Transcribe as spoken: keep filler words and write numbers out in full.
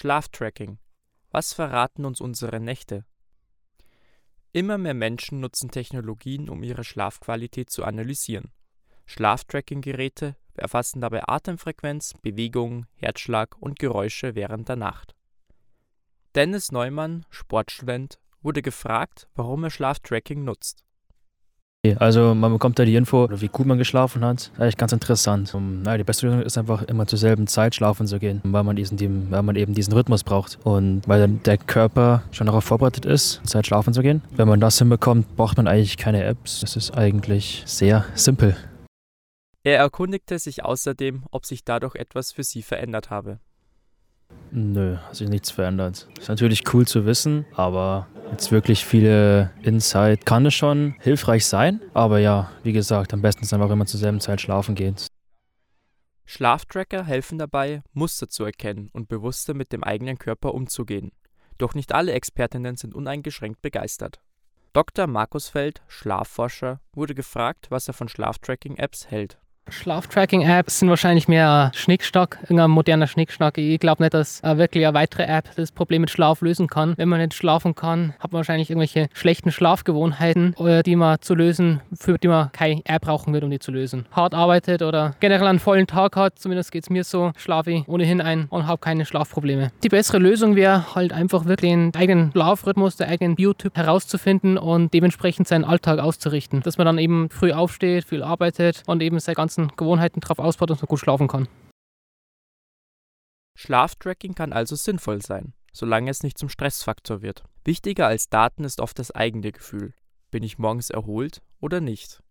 Schlaftracking. Was verraten uns unsere Nächte? Immer mehr Menschen nutzen Technologien, um ihre Schlafqualität zu analysieren. Schlaftracking-Geräte erfassen dabei Atemfrequenz, Bewegung, Herzschlag und Geräusche während der Nacht. Dennis Neumann, Sportstudent, wurde gefragt, warum er Schlaftracking nutzt. Also man bekommt da die Info, wie gut man geschlafen hat. Eigentlich ganz interessant. Um, naja, die beste Lösung ist einfach immer zur selben Zeit schlafen zu gehen, weil man, diesen, weil man eben diesen Rhythmus braucht. Und weil dann der Körper schon darauf vorbereitet ist, Zeit schlafen zu gehen. Wenn man das hinbekommt, braucht man eigentlich keine Apps. Das ist eigentlich sehr simpel. Er erkundigte sich außerdem, ob sich dadurch etwas für sie verändert habe. Nö, hat sich nichts verändert. Ist natürlich cool zu wissen, aber jetzt wirklich viele Insight kann es schon hilfreich sein. Aber ja, wie gesagt, am besten ist einfach, wenn man zur selben Zeit schlafen geht. Schlaftracker helfen dabei, Muster zu erkennen und bewusster mit dem eigenen Körper umzugehen. Doch nicht alle Expertinnen sind uneingeschränkt begeistert. Doktor Markus Feld, Schlafforscher, wurde gefragt, was er von Schlaftracking-Apps hält. Schlaftracking-Apps sind wahrscheinlich mehr Schnickschnack, irgendein moderner Schnickschnack. Ich glaube nicht, dass äh, wirklich eine weitere App das Problem mit Schlaf lösen kann. Wenn man nicht schlafen kann, hat man wahrscheinlich irgendwelche schlechten Schlafgewohnheiten, äh, die man zu lösen, für die man keine App brauchen wird, um die zu lösen. Hart arbeitet oder generell einen vollen Tag hat, zumindest geht es mir so, schlafe ich ohnehin ein und habe keine Schlafprobleme. Die bessere Lösung wäre halt einfach wirklich den eigenen Schlafrhythmus, den eigenen Biotyp herauszufinden und dementsprechend seinen Alltag auszurichten. Dass man dann eben früh aufsteht, viel arbeitet und eben seine ganzen Gewohnheiten darauf ausbaut, dass man gut schlafen kann. Schlaftracking kann also sinnvoll sein, solange es nicht zum Stressfaktor wird. Wichtiger als Daten ist oft das eigene Gefühl. Bin ich morgens erholt oder nicht?